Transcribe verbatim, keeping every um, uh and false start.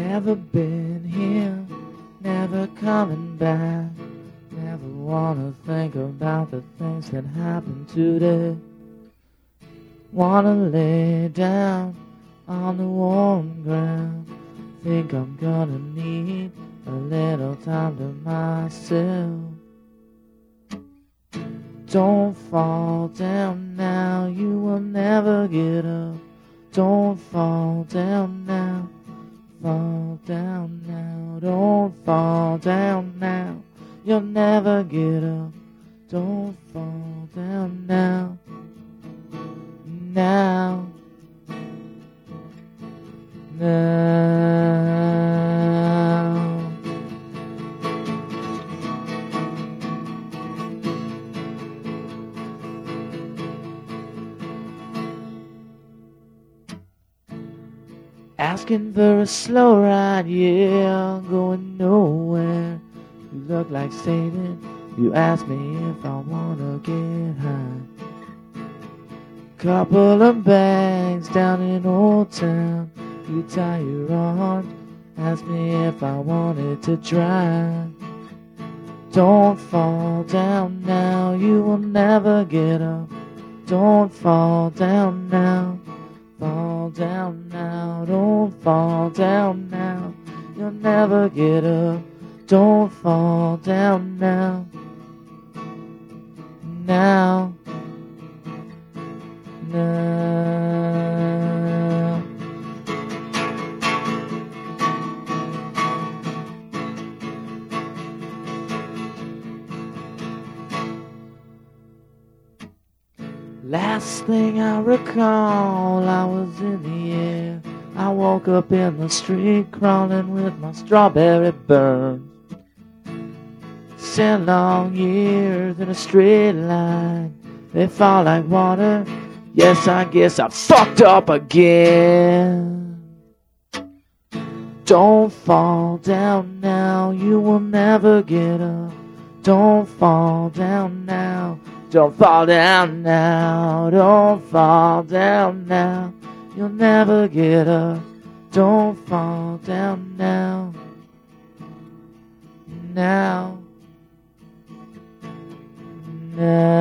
Never been here, never coming back. Never wanna think about the things that happened today. Wanna lay down on the warm ground. Think I'm gonna need a little time to myself. Don't fall down now, you will never get up. Don't fall down now, fall down now. Don't fall down now, you'll never get up. Don't fall down now, now, now. Asking for a slow ride, yeah, going nowhere. You look like Satan, you ask me if I wanna get high. Couple of bags down in Old Town, you tie your arms, ask me if I wanted to try. Don't fall down now, you will never get up. Don't fall down now, fall down now. Don't fall down now, you'll never get up. Don't fall down now, now, now. Last thing I recall, I was in the air. I woke up in the street crawling with my strawberry burns. Ten long years in a straight line, they fall like water. Yes, I guess I fucked up again. Don't fall down now, you will never get up. Don't fall down now, don't fall down now. Don't fall down now, you'll never get up. Don't fall down now, now. Now.